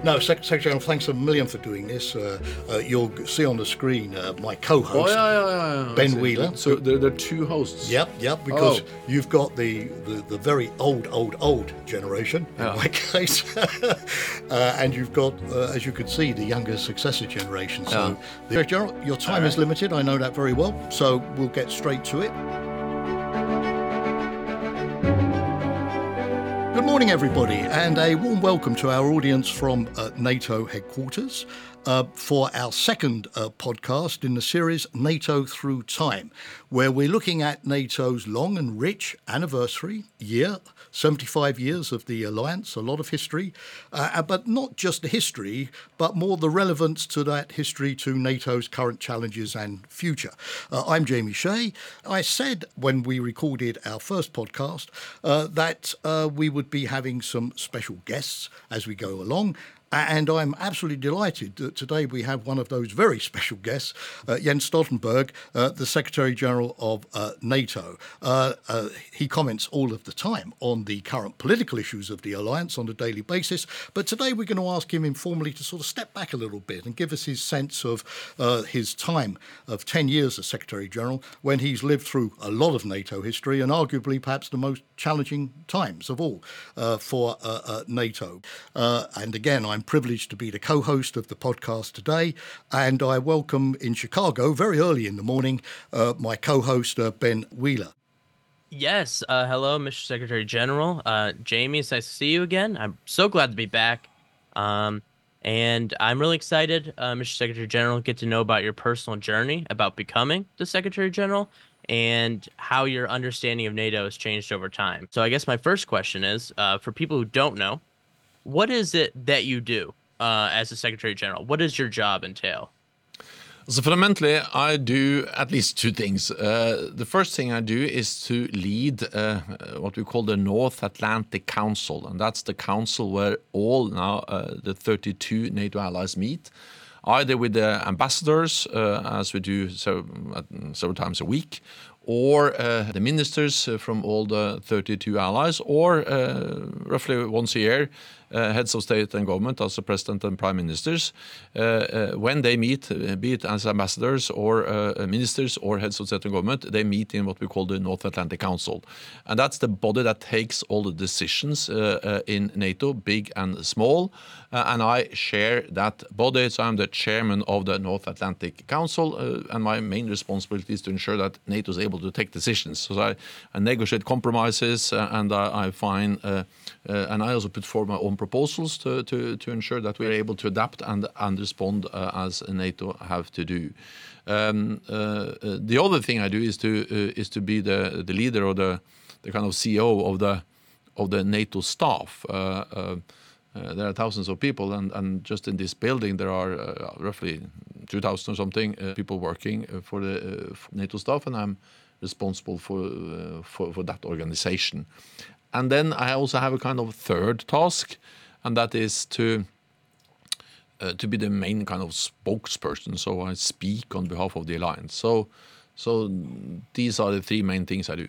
No, Secretary General, thanks a million for doing this. You'll see on the screen my co-host, Ben Wheeler. So there are two hosts. Yep, because you've got the very old generation, in my case, and you've got, as you can see, the younger successor generation. So, General, your time is limited, I know that very well, so we'll get straight to it. Good morning, everybody, and a warm welcome to our audience from NATO headquarters for our second podcast in the series NATO Through Time, where we're looking at NATO's long and rich anniversary year, 75 years of the alliance, a lot of history, but not just the history, but more the relevance to that history to NATO's current challenges and future. I'm Jamie Shea. I said when we recorded our first podcast that we would be having some special guests as we go along. And I'm absolutely delighted that today we have one of those very special guests, Jens Stoltenberg, the Secretary General of NATO. He comments all of the time on the current political issues of the alliance on a daily basis. But today we're going to ask him informally to sort of step back a little bit and give us his sense of his time of 10 years as Secretary General, when he's lived through a lot of NATO history and arguably perhaps the most challenging times of all for NATO. And again, I'm privileged to be the co-host of the podcast today, and I welcome in Chicago, very early in the morning, my co-host, Ben Wheeler. Yes, hello, Mr. Secretary General. Jamie, it's nice to see you again. I'm so glad to be back. And I'm really excited, Mr. Secretary General, get to know about your personal journey about becoming the Secretary General and how your understanding of NATO has changed over time. So I guess my first question is, for people who don't know, what is it that you do as a Secretary General? What does your job entail? So fundamentally, I do at least two things. The first thing I do is to lead what we call the North Atlantic Council, and that's the council where all now the 32 NATO allies meet, either with the ambassadors, as we do several times a week, or the ministers from all the 32 allies, or roughly once a year, heads of state and government, also president and prime ministers, when they meet, be it as ambassadors or ministers or heads of state and government, they meet in what we call the North Atlantic Council. And that's the body that takes all the decisions in NATO, big and small, and I share that body. So I'm the chairman of the North Atlantic Council, and my main responsibility is to ensure that NATO is able to take decisions. So I negotiate compromises, and I find, and I also put forward my own proposals to ensure that we are able to adapt and respond as NATO have to do. The other thing I do is to be the leader or the kind of CEO of the NATO staff. There are thousands of people, and just in this building there are roughly 2,000 or something people working for the NATO staff, and I'm responsible for that organization. And then I also have a kind of third task, and that is to be the main kind of spokesperson. So I speak on behalf of the alliance. So these are the three main things I do.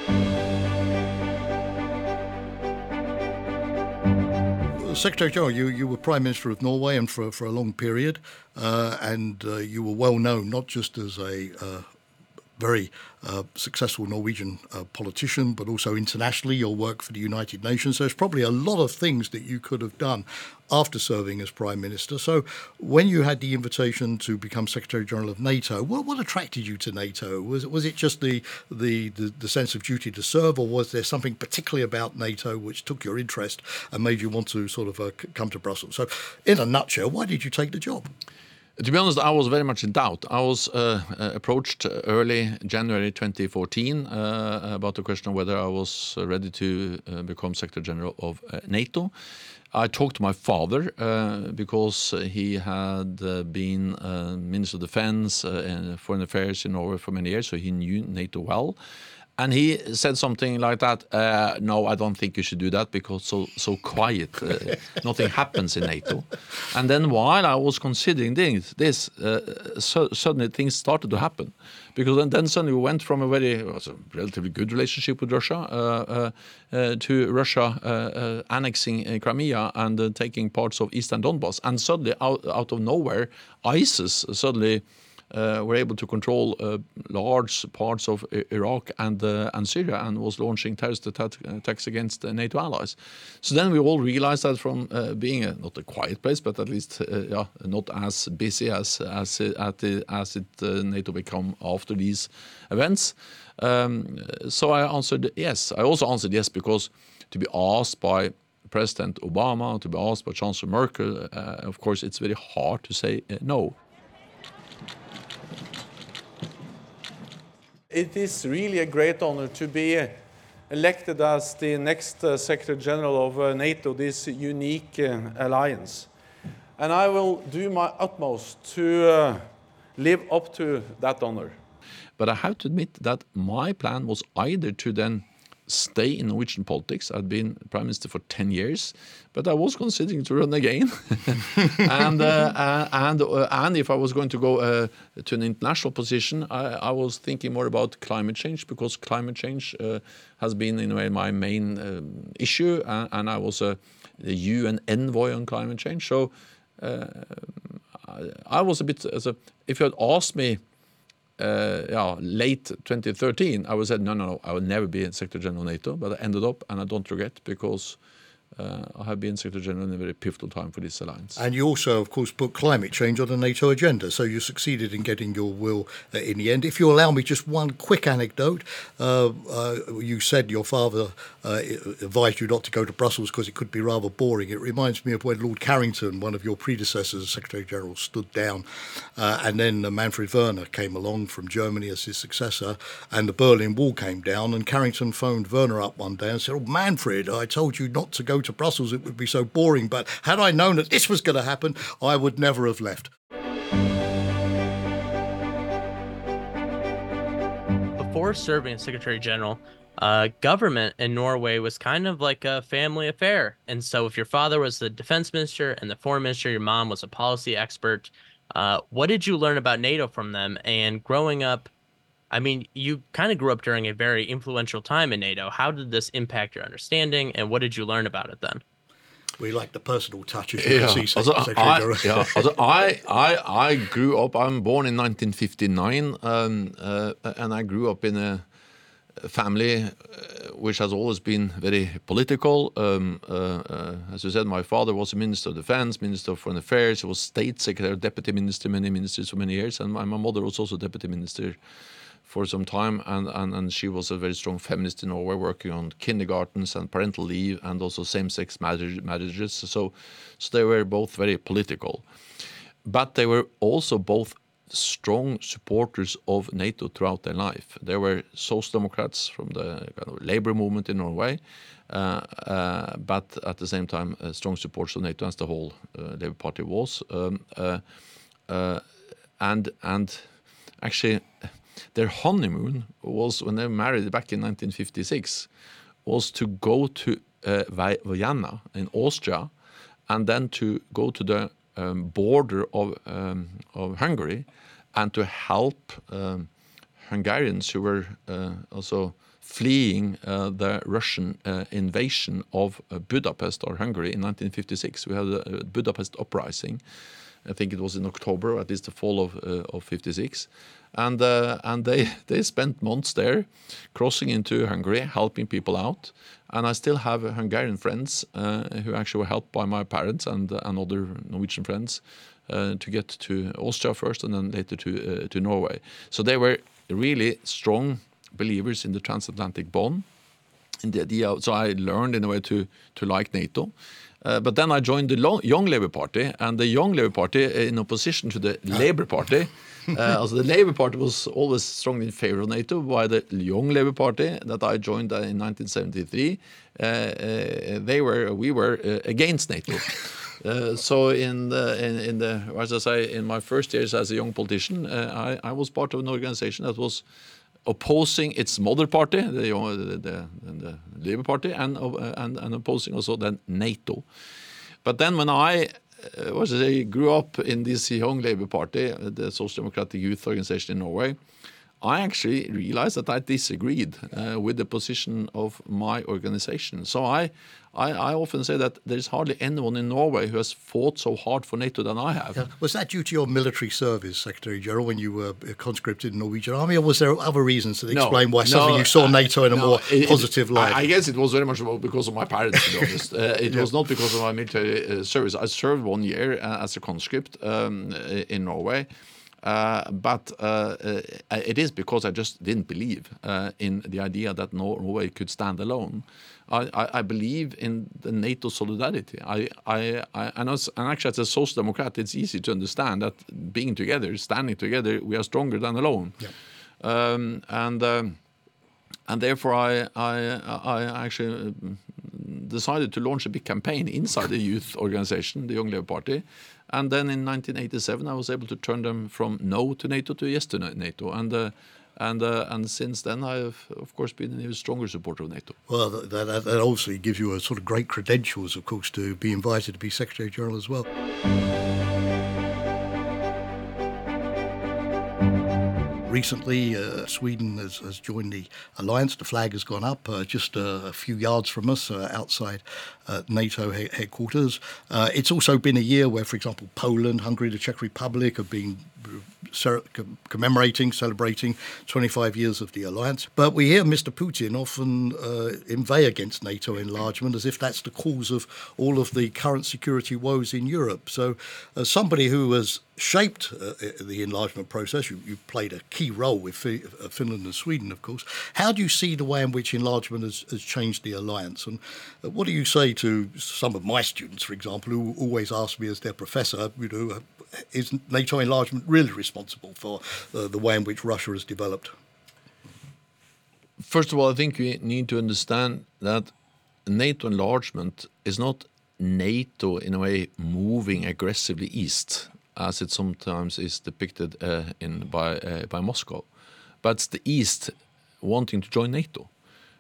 Secretary General, you were Prime Minister of Norway and for a long period, and you were well known not just as a very successful Norwegian politician, but also internationally, your work for the United Nations. There's probably a lot of things that you could have done after serving as Prime Minister. So when you had the invitation to become Secretary General of NATO, what attracted you to NATO? Was it just the sense of duty to serve, or was there something particularly about NATO which took your interest and made you want to sort of come to Brussels? So in a nutshell, why did you take the job? To be honest, I was very much in doubt. I was approached early January 2014 about the question of whether I was ready to become Secretary General of NATO. I talked to my father because he had been Minister of Defense and Foreign Affairs in Norway for many years, so he knew NATO well. And he said something like that, no, I don't think you should do that because so quiet, nothing happens in NATO. And then while I was considering this suddenly things started to happen. Because then suddenly we went from a relatively good relationship with Russia to Russia annexing Crimea and taking parts of Eastern Donbass. And suddenly, out of nowhere, ISIS suddenly were able to control large parts of Iraq and Syria and was launching terrorist attacks against NATO allies. So then we all realized that from being not a quiet place, but at least not as busy as NATO become after these events. So I answered yes. I also answered yes because to be asked by President Obama, to be asked by Chancellor Merkel, of course, it's very hard to say no. It is really a great honor to be elected as the next Secretary General of NATO, this unique alliance. And I will do my utmost to live up to that honor. But I have to admit that my plan was either to then stay in Norwegian politics. I'd been Prime Minister for 10 years, but I was considering to run again. and if I was going to go to an international position, I was thinking more about climate change, because climate change has been, in a way, my main issue, and I was a UN envoy on climate change. So I was a bit, if you had asked me late 2013, I would say, no, I will never be Secretary General of NATO, but I ended up, and I don't regret, because I have been Secretary General in a very pivotal time for this alliance. And you also, of course, put climate change on the NATO agenda, so you succeeded in getting your will in the end. If you allow me just one quick anecdote, you said your father advised you not to go to Brussels because it could be rather boring. It reminds me of when Lord Carrington, one of your predecessors as Secretary General, stood down, and then Manfred Werner came along from Germany as his successor, and the Berlin Wall came down, and Carrington phoned Werner up one day and said, "Oh, Manfred, I told you not to go to Brussels, it would be so boring, but had I known that this was going to happen, I would never have left." Before serving as Secretary General, government in Norway was kind of like a family affair. And so if your father was the defense minister and the foreign minister, your mom was a policy expert, what did you learn about NATO from them? And growing up, I mean, you kind of grew up during a very influential time in NATO. How did this impact your understanding, and what did you learn about it then? We like the personal touches. I grew up, I'm born in 1959, and I grew up in a family which has always been very political. As you said, my father was a Minister of Defense, Minister of Foreign Affairs, he was State Secretary, Deputy Minister, many ministers for many years, and my mother was also Deputy Minister for some time, and she was a very strong feminist in Norway, working on kindergartens and parental leave and also same-sex marriages. So they were both very political. But they were also both strong supporters of NATO throughout their life. They were Social Democrats from the kind of labor movement in Norway, but at the same time strong supporters of NATO, as the whole Labour Party was. And actually, their honeymoon was, when they were married back in 1956, was to go to Vienna in Austria, and then to go to the border of Hungary, and to help Hungarians who were also fleeing the Russian invasion of Budapest or Hungary in 1956. We had a Budapest uprising. I think it was in October, or at least the fall of 56. And they spent months there, crossing into Hungary, helping people out. And I still have Hungarian friends who actually were helped by my parents and other Norwegian friends to get to Austria first and then later to Norway. So they were really strong believers in the transatlantic bond. In the idea, so I learned in a way to like NATO. But then I joined the Young Labour Party, and the Young Labour Party, in opposition to the Labour Party, also the Labour Party was always strongly in favor of NATO, while the Young Labour Party that I joined in 1973, we were against NATO. So as I say, in my first years as a young politician, I was part of an organization that was opposing its mother party, the Labour Party, and opposing also then NATO. But then when I grew up in this young Labour Party, the Social Democratic Youth Organization in Norway, I actually realized that I disagreed with the position of my organization. So I often say that there's hardly anyone in Norway who has fought so hard for NATO than I have. Yeah. Was that due to your military service, Secretary General, when you were conscripted in the Norwegian Army, or was there other reasons that explain why suddenly you saw NATO in a more positive light? I guess it was very much because of my parents, to be honest. It was not because of my military service. I served 1 year as a conscript in Norway. But it is because I just didn't believe in the idea that Norway could stand alone. I believe in the NATO solidarity. And actually, as a social democrat, it's easy to understand that being together, standing together, we are stronger than alone. Yeah. And therefore, I actually decided to launch a big campaign inside the youth organization, the Young Labour Party. And then in 1987, I was able to turn them from no to NATO to yes to NATO. And since then, I have, of course, been an even stronger supporter of NATO. Well, that obviously gives you a sort of great credentials, of course, to be invited to be Secretary General as well. Recently, Sweden has joined the alliance. The flag has gone up just a few yards from us outside NATO headquarters. It's also been a year where, for example, Poland, Hungary, the Czech Republic have been celebrating 25 years of the alliance. But we hear Mr. Putin often inveigh against NATO enlargement as if that's the cause of all of the current security woes in Europe. So as somebody who has shaped the enlargement process, you played a key role with Finland and Sweden, of course. How do you see the way in which enlargement has changed the alliance? And what do you say to some of my students, for example, who always ask me as their professor, is NATO enlargement really responsible for the way in which Russia has developed? First of all, I think we need to understand that NATO enlargement is not NATO in a way moving aggressively east, as it sometimes is depicted by Moscow, but it's the East wanting to join NATO.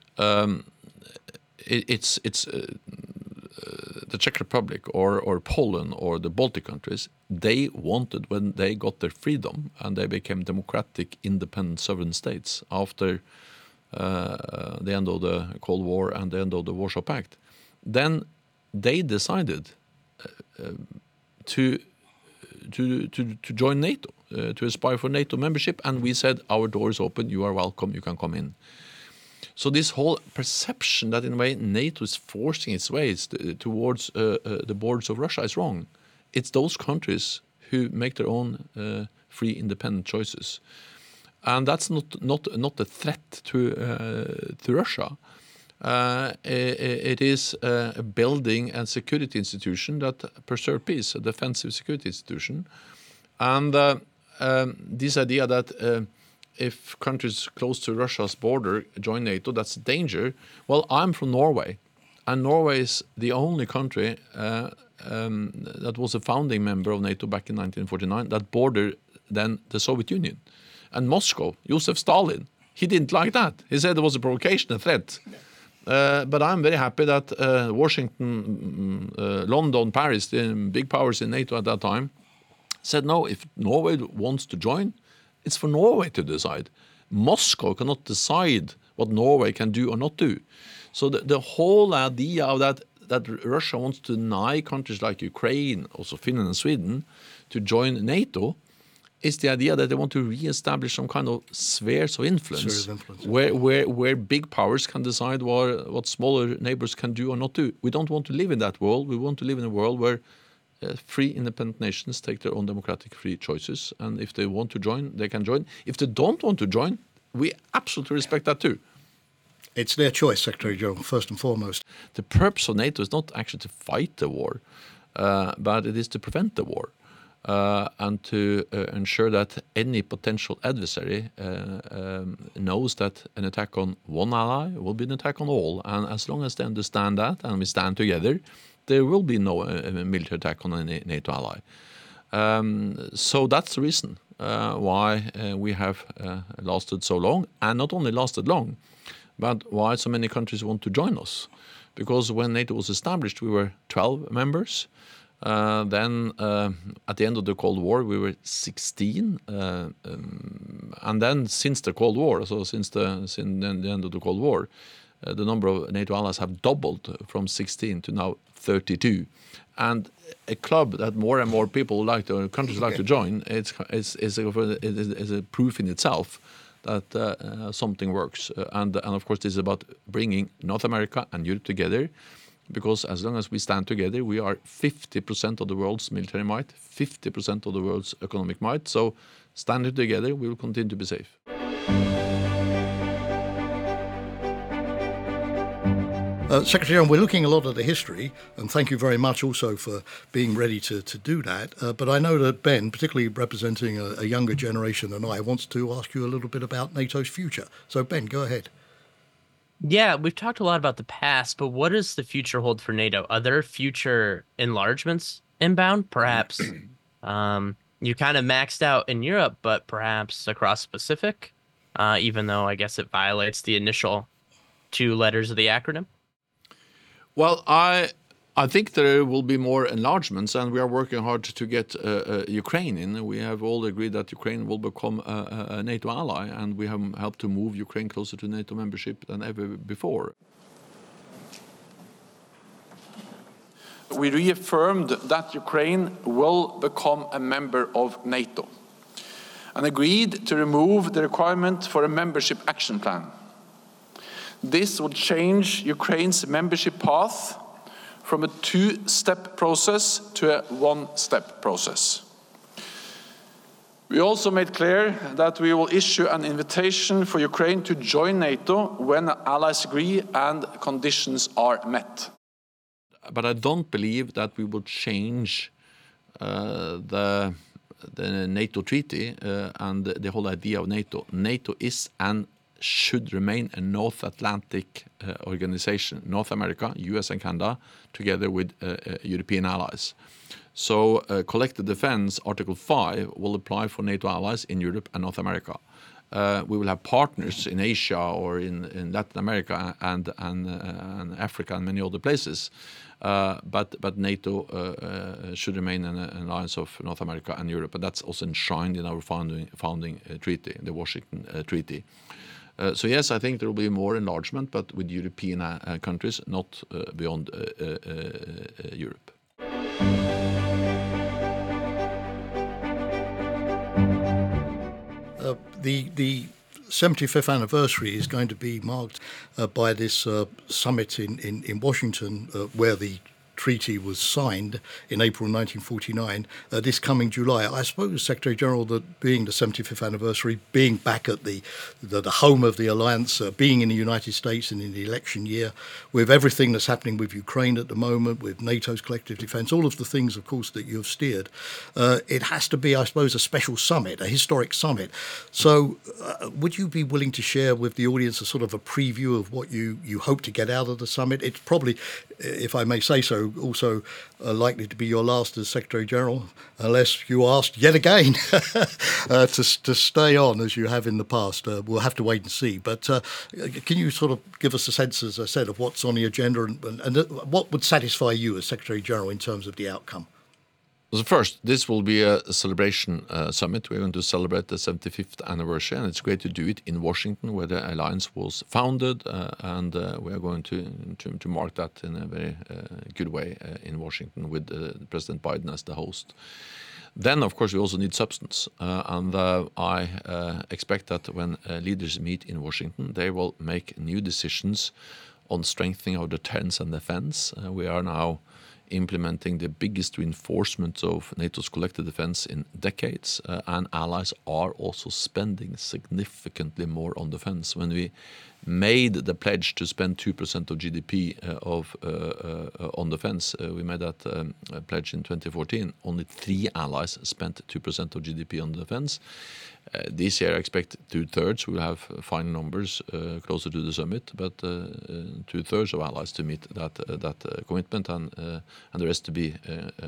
It's the Czech Republic or Poland or the Baltic countries. They wanted, when they got their freedom and they became democratic, independent sovereign states after the end of the Cold War and the end of the Warsaw Pact, then they decided to join NATO, to aspire for NATO membership, and we said our door is open, you are welcome, you can come in. So this whole perception that in a way NATO is forcing its ways towards the borders of Russia is wrong. It's those countries who make their own free, independent choices, and that's not a threat to Russia. It is a building and security institution that preserves peace, a defensive security institution. And this idea that if countries close to Russia's border join NATO, that's a danger. Well, I'm from Norway, and Norway is the only country that was a founding member of NATO back in 1949 that bordered then the Soviet Union. And Moscow, Joseph Stalin, he didn't like that. He said it was a provocation, a threat. But I'm very happy that Washington, London, Paris, the big powers in NATO at that time, said no, if Norway wants to join, it's for Norway to decide. Moscow cannot decide what Norway can do or not do. So the whole idea of that Russia wants to deny countries like Ukraine, also Finland and Sweden, to join NATO, is the idea that they want to re-establish some kind of spheres of influence, where big powers can decide what smaller neighbors can do or not do. We don't want to live in that world. We want to live in a world where free, independent nations take their own democratic free choices, and if they want to join, they can join. If they don't want to join, we absolutely respect that too. It's their choice, Secretary General, first and foremost. The purpose of NATO is not actually to fight the war, but it is to prevent the war. And to ensure that any potential adversary knows that an attack on one ally will be an attack on all. And as long as they understand that and we stand together, there will be no military attack on any NATO ally. So that's the reason why we have lasted so long, and not only lasted long, but why so many countries want to join us. Because when NATO was established, we were 12 members. Then at the end of the Cold War, we were 16. And then since the Cold War, so since the end of the Cold War, the number of NATO allies have doubled from 16 to now 32. And a club that more and more people countries like to join, is a proof in itself that something works. And of course, this is about bringing North America and Europe together, because as long as we stand together, we are 50% of the world's military might, 50% of the world's economic might. So standing together, we will continue to be safe. Secretary General, we're looking a lot at the history, and thank you very much also for being ready to do that. But I know that Ben, particularly representing a younger generation than I, wants to ask you a little bit about NATO's future. So Ben, go ahead. Yeah, we've talked a lot about the past, but what does the future hold for NATO? Are there future enlargements inbound? Perhaps you kind of maxed out in Europe, but perhaps across the Pacific, even though I guess it violates the initial 2 letters of the acronym? Well, I think there will be more enlargements, and we are working hard to get Ukraine in. We have all agreed that Ukraine will become a NATO ally, and we have helped to move Ukraine closer to NATO membership than ever before. We reaffirmed that Ukraine will become a member of NATO and agreed to remove the requirement for a membership action plan. This would change Ukraine's membership path from a 2-step process to a 1-step process. We also made clear that we will issue an invitation for Ukraine to join NATO when allies agree and conditions are met. But I don't believe that we will change the NATO treaty and the whole idea of NATO. NATO is and should remain a North Atlantic organization, North America, US and Canada, together with European allies. So collective defense, Article 5, will apply for NATO allies in Europe and North America. We will have partners in Asia or in Latin America and Africa and many other places. But NATO should remain an alliance of North America and Europe, and that's also enshrined in our founding treaty, the Washington Treaty. So yes, I think there will be more enlargement, but with European countries, not beyond Europe. The 75th anniversary is going to be marked by this summit in Washington, where the treaty was signed in April 1949, this coming July. I suppose, Secretary General, that being the 75th anniversary, being back at the home of the alliance, being in the United States and in the election year, with everything that's happening with Ukraine at the moment, with NATO's collective defence, all of the things, of course, that you've steered, it has to be, I suppose, a special summit, a historic summit. So would you be willing to share with the audience a sort of a preview of what you hope to get out of the summit? It's probably, if I may say so, also likely to be your last as Secretary General, unless you asked yet again to stay on as you have in the past. We'll have to wait and see. But can you sort of give us a sense, as I said, of what's on the agenda and what would satisfy you as Secretary General in terms of the outcome? So first, this will be a celebration summit. We're going to celebrate the 75th anniversary, and it's great to do it in Washington, where the alliance was founded, and we are going to mark that in a very good way in Washington with President Biden as the host. Then, of course, we also need substance, and I expect that when leaders meet in Washington, they will make new decisions on strengthening our deterrence and defense. We are now implementing the biggest reinforcement of NATO's collective defense in decades, and allies are also spending significantly more on defense. When we made the pledge to spend 2% of GDP on defense, we made that pledge in 2014. Only 3 allies spent 2% of GDP on defense. This year I expect 2/3. We'll have final numbers closer to the summit, but 2/3 of allies to meet that commitment, and the rest to be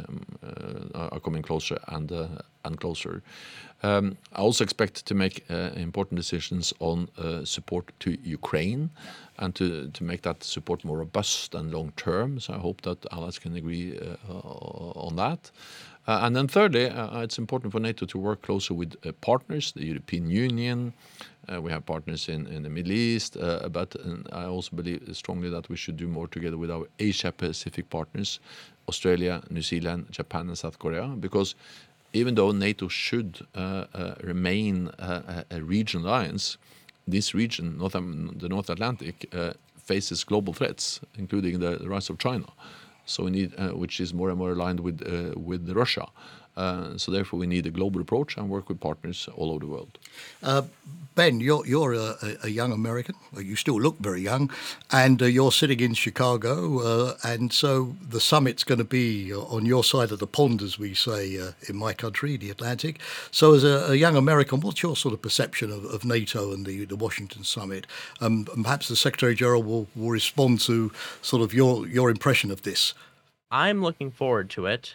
are coming closer and closer. I also expect to make important decisions on support to Ukraine and to make that support more robust and long term. So I hope that allies can agree on that. And then thirdly, it's important for NATO to work closer with partners, the European Union. We have partners in the Middle East, but I also believe strongly that we should do more together with our Asia-Pacific partners, Australia, New Zealand, Japan, and South Korea, because even though NATO should remain a regional alliance, this region, the North Atlantic, faces global threats, including the rise of China. So we need, which is more and more aligned with Russia. So therefore, we need a global approach and work with partners all over the world. Ben, you're a young American. Well, you still look very young, and you're sitting in Chicago. And so the summit's going to be on your side of the pond, as we say in my country, the Atlantic. So as a young American, what's your sort of perception of NATO and the Washington summit? And perhaps the Secretary General will respond to sort of your impression of this. I'm looking forward to it.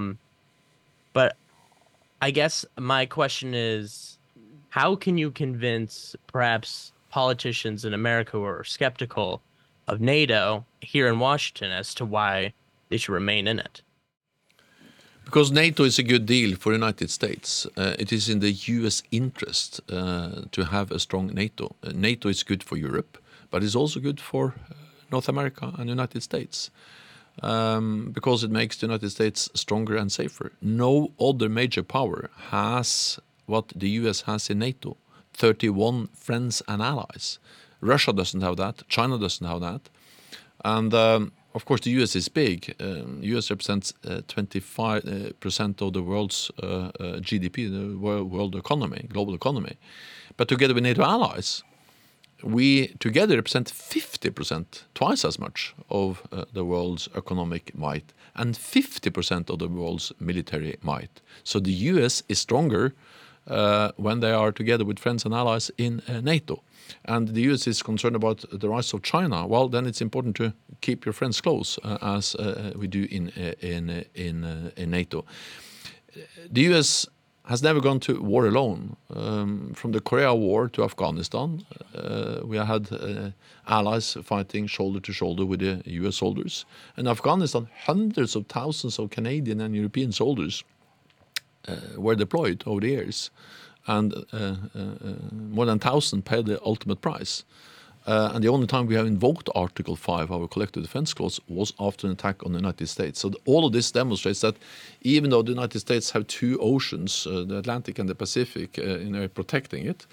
But I guess my question is, how can you convince perhaps politicians in America who are skeptical of NATO here in Washington as to why they should remain in it? Because NATO is a good deal for the United States. It is in the U.S. interest to have a strong NATO. NATO is good for Europe, but it's also good for North America and the United States. Because it makes the United States stronger and safer. No other major power has what the US has in NATO, 31 friends and allies. Russia doesn't have that, China doesn't have that. And of course the US is big. US represents 25% of the world's GDP, the world economy, global economy. But together with NATO allies, we together represent 50%, twice as much of the world's economic might and 50% of the world's military might. So the US is stronger when they are together with friends and allies in NATO. And the US is concerned about the rise of China. Well, then it's important to keep your friends close, as we do in NATO. The US has never gone to war alone. From the Korea War to Afghanistan, we had allies fighting shoulder to shoulder with the US soldiers. In Afghanistan, hundreds of thousands of Canadian and European soldiers were deployed over the years, and more than 1,000 paid the ultimate price. And the only time we have invoked Article 5, our collective defense clause, was after an attack on the United States. So all of this demonstrates that even though the United States have two oceans, the Atlantic and the Pacific, protecting it,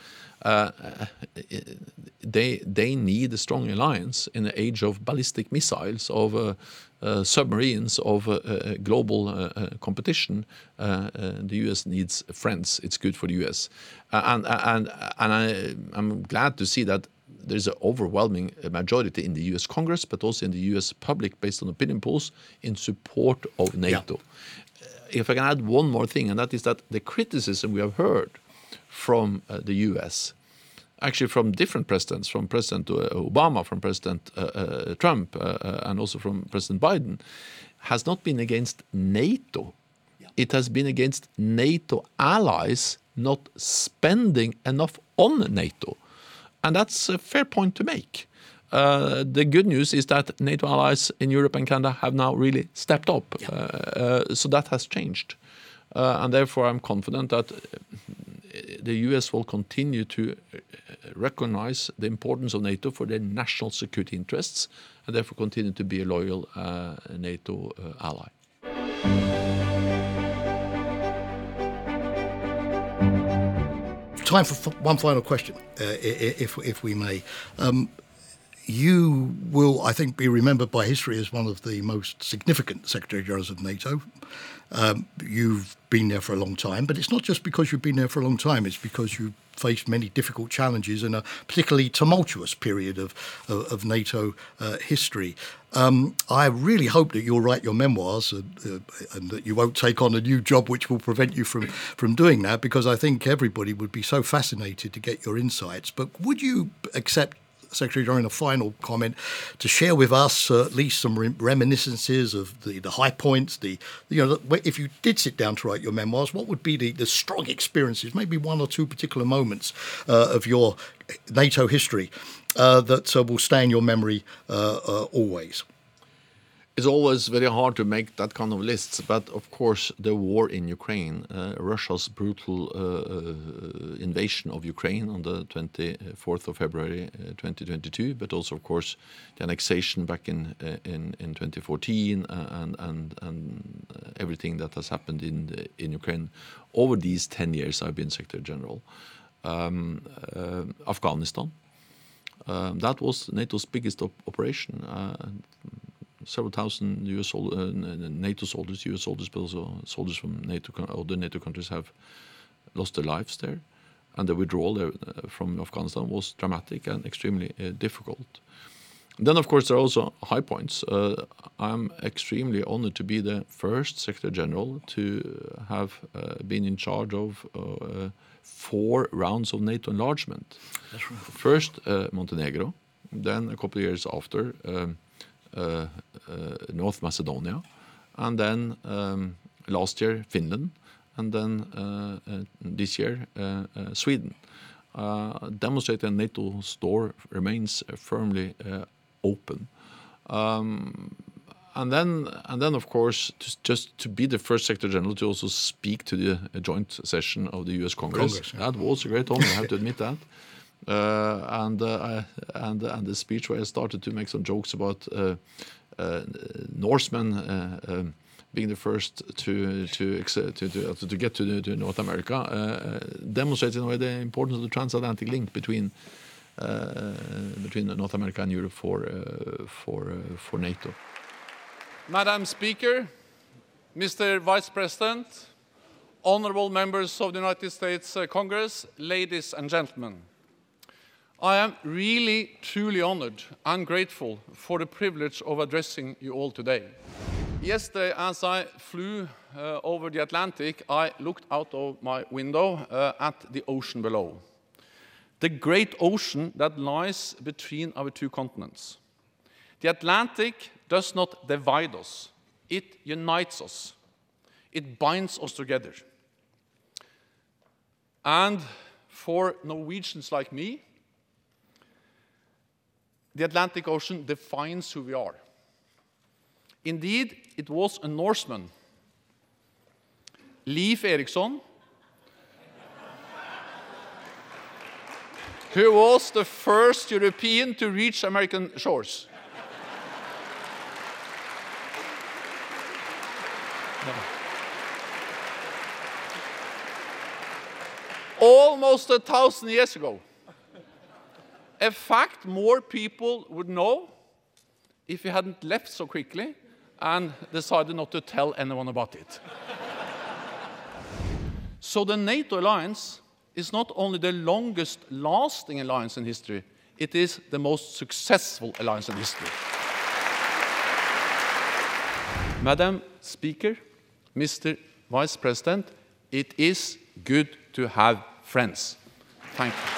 they need a strong alliance in the age of ballistic missiles, of submarines, of global competition. The U.S. needs friends. It's good for the U.S. And I'm glad to see that there's an overwhelming majority in the U.S. Congress, but also in the U.S. public, based on opinion polls, in support of NATO. Yeah. If I can add one more thing, and that is that the criticism we have heard from the U.S., actually from different presidents, from President Obama, from President Trump, and also from President Biden, has not been against NATO. Yeah. It has been against NATO allies not spending enough on NATO. And that's a fair point to make. The good news is that NATO allies in Europe and Canada have now really stepped up. Yeah. So that has changed. And therefore I'm confident that the US will continue to recognize the importance of NATO for their national security interests, and therefore continue to be a loyal NATO ally. Time for one final question, if we may. You will, I think, be remembered by history as one of the most significant Secretary-Generals of NATO. You've been there for a long time, but it's not just because you've been there for a long time, it's because you've faced many difficult challenges in a particularly tumultuous period of NATO history. I really hope that you'll write your memoirs and that you won't take on a new job which will prevent you from doing that, because I think everybody would be so fascinated to get your insights. But would you accept, Secretary, during a final comment, to share with us at least some reminiscences of the high points, if you did sit down to write your memoirs, what would be the strong experiences, maybe one or two particular moments of your NATO history that will stay in your memory always? It's always very hard to make that kind of lists, but of course the war in Ukraine, Russia's brutal invasion of Ukraine on the 24th of February 2022, but also of course the annexation back in 2014 and everything that has happened in Ukraine over these 10 years I've been Secretary General. Afghanistan, that was NATO's biggest operation. Several thousand NATO soldiers, US soldiers, but also soldiers from other NATO countries have lost their lives there. And the withdrawal from Afghanistan was dramatic and extremely difficult. Then, of course, there are also high points. I'm extremely honored to be the first Secretary General to have been in charge of 4 rounds of NATO enlargement. That's right. First, Montenegro, then a couple of years after, North Macedonia, and then last year Finland, and then this year Sweden, demonstrating NATO's door remains firmly open. And then of course, just to be the first Secretary General to also speak to the joint session of the U.S. Congress. That was a great honor, I have to admit that. And the speech where I started to make some jokes about Norsemen being the first to get to North America, demonstrates in a way the importance of the transatlantic link between North America and Europe for NATO. Madam Speaker, Mr. Vice President, honorable members of the United States Congress, ladies and gentlemen. I am really, truly honored and grateful for the privilege of addressing you all today. Yesterday, as I flew over the Atlantic, I looked out of my window at the ocean below. The great ocean that lies between our 2 continents. The Atlantic does not divide us. It unites us. It binds us together. And for Norwegians like me, the Atlantic Ocean defines who we are. Indeed, it was a Norseman, Leif Erikson, who was the first European to reach American shores. Almost 1,000 years ago. A fact more people would know if he hadn't left so quickly and decided not to tell anyone about it. So the NATO alliance is not only the longest lasting alliance in history, it is the most successful alliance in history. Madam Speaker, Mr. Vice President, it is good to have friends. Thank you.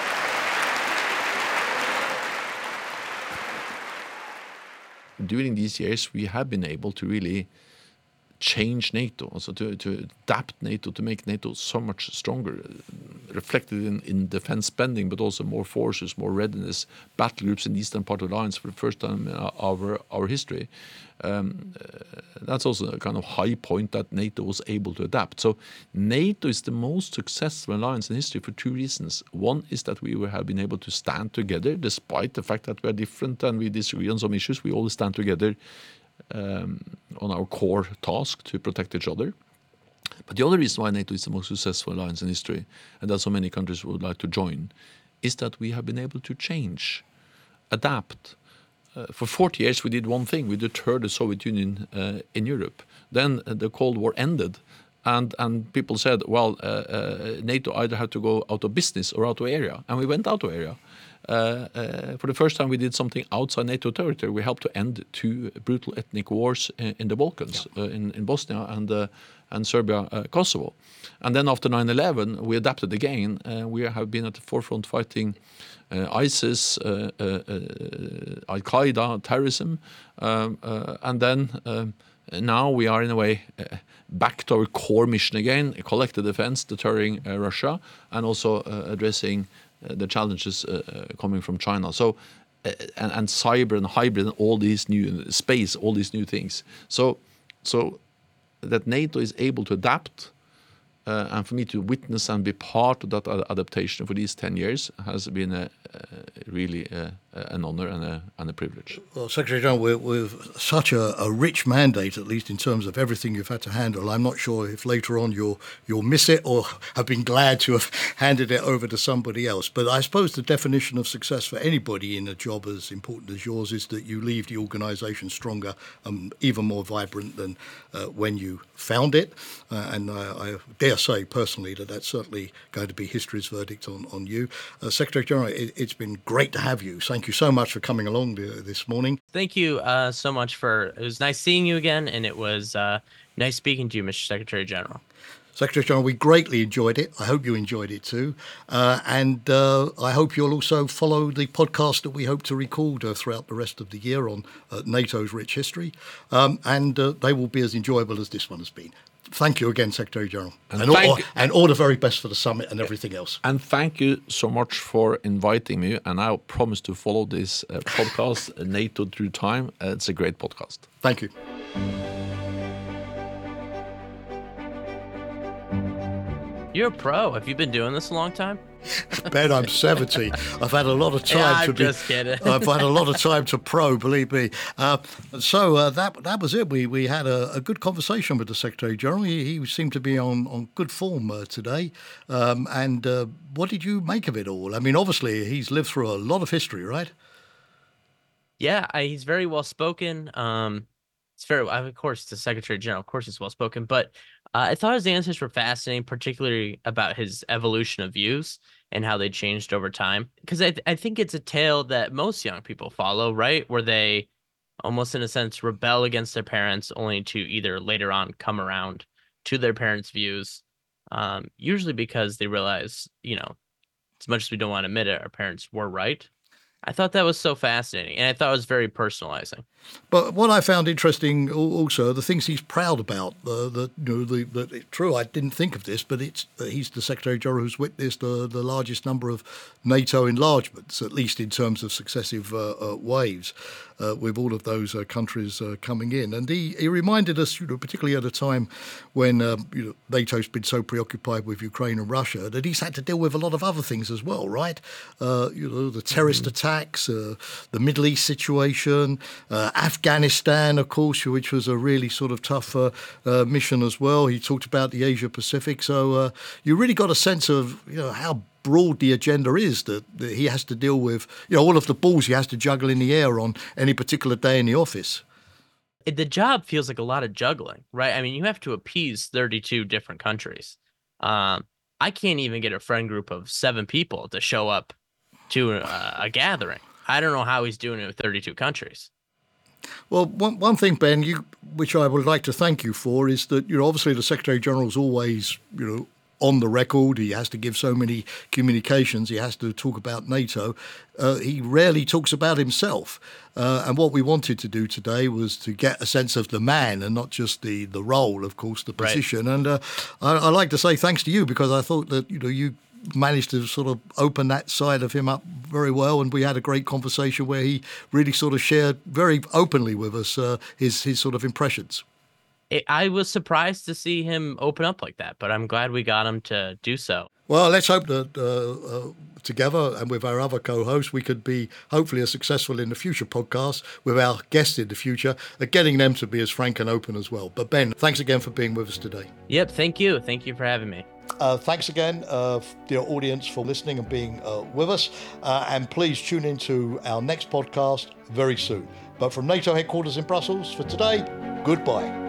During these years, we have been able to really change NATO, also to adapt NATO, to make NATO so much stronger, reflected in defense spending, but also more forces, more readiness, battle groups in the eastern part of the alliance for the first time in our history. That's also a kind of high point that NATO was able to adapt. So NATO is the most successful alliance in history for 2 reasons. One is that we have been able to stand together, despite the fact that we are different and we disagree on some issues. We always stand together on our core task to protect each other. But the other reason why NATO is the most successful alliance in history, and that so many countries would like to join, is that we have been able to change. adapt. For 40 years, we did one thing. We deterred the Soviet Union in Europe. Then the Cold War ended, and people said, well, NATO either had to go out of business or out of area. And we went out of area. For the first time, we did something outside NATO territory. We helped to end 2 brutal ethnic wars in the Balkans, in Bosnia and Serbia, Kosovo. And then after 9/11, we adapted again. We have been at the forefront fighting ISIS, Al-Qaeda, terrorism. And then now we are in a way back to our core mission again, collective defense, deterring Russia, and also addressing the challenges coming from China. So, and cyber and hybrid and all these new space, all these new things. So that NATO is able to adapt, and for me to witness and be part of that adaptation for these 10 years has been really an honor and a privilege. Well, Secretary General, with such a rich mandate, at least in terms of everything you've had to handle, I'm not sure if later on you'll miss it or have been glad to have handed it over to somebody else. But I suppose the definition of success for anybody in a job as important as yours is that you leave the organisation stronger, even more vibrant than when you found it. And I dare say personally that that's certainly going to be history's verdict on you. Secretary General, it's been great to have you. Thank you so much for coming along this morning. Thank you so much it was nice seeing you again, and it was nice speaking to you, Mr. Secretary General. Secretary General, we greatly enjoyed it. I hope you enjoyed it too. And I hope you'll also follow the podcast that we hope to record throughout the rest of the year on NATO's rich history. And they will be as enjoyable as this one has been. Thank you again, Secretary General. And all the very best for the summit and everything else. And thank you so much for inviting me. And I promise to follow this podcast, NATO Through Time. It's a great podcast. Thank you. You're a pro. Have you been doing this a long time? Ben, I'm 70. I've had a lot of time just kidding. I've had a lot of time to pro, believe me. So that was it. We had a good conversation with the Secretary General. He seemed to be on good form today. And what did you make of it all? I mean, obviously, he's lived through a lot of history, right? Yeah, he's very well spoken. It's very, of course, the Secretary General, of course, he's well spoken, but I thought his answers were fascinating, particularly about his evolution of views and how they changed over time. Because I think it's a tale that most young people follow, right? Where they almost, in a sense, rebel against their parents only to either later on come around to their parents' views, usually because they realize, as much as we don't want to admit it, our parents were right. I thought that was so fascinating, and I thought it was very personalizing. But what I found interesting also, the things he's proud about, true, I didn't think of this, but he's the Secretary General who's witnessed the largest number of NATO enlargements, at least in terms of successive waves, with all of those countries coming in. And he reminded us, particularly at a time when NATO's been so preoccupied with Ukraine and Russia, that he's had to deal with a lot of other things as well, right? The terrorist attacks, the Middle East situation, Afghanistan, of course, which was a really sort of tough mission as well. He talked about the Asia Pacific. So you really got a sense of how broad the agenda is that he has to deal with, all of the balls he has to juggle in the air on any particular day in the office. The job feels like a lot of juggling, right? I mean, you have to appease 32 different countries. I can't even get a friend group of 7 people to show up to a gathering. I don't know how he's doing it with 32 countries. Well, one thing, Ben, which I would like to thank you for, is that obviously the Secretary General's always on the record. He has to give so many communications. He has to talk about NATO. He rarely talks about himself. And what we wanted to do today was to get a sense of the man and not just the role, of course, the position. Right. And I like to say thanks to you, because I thought that you managed to sort of open that side of him up very well, and we had a great conversation where he really sort of shared very openly with us his sort of impressions. I was surprised to see him open up like that, but I'm glad we got him to do so. Well, let's hope that together and with our other co-hosts, we could be hopefully as successful in the future podcasts with our guests in the future at getting them to be as frank and open as well. But Ben, thanks again for being with us today. Yep, thank you. Thank you for having me. Thanks again, dear audience, for listening and being with us. And please tune into our next podcast very soon. But from NATO headquarters in Brussels for today, goodbye.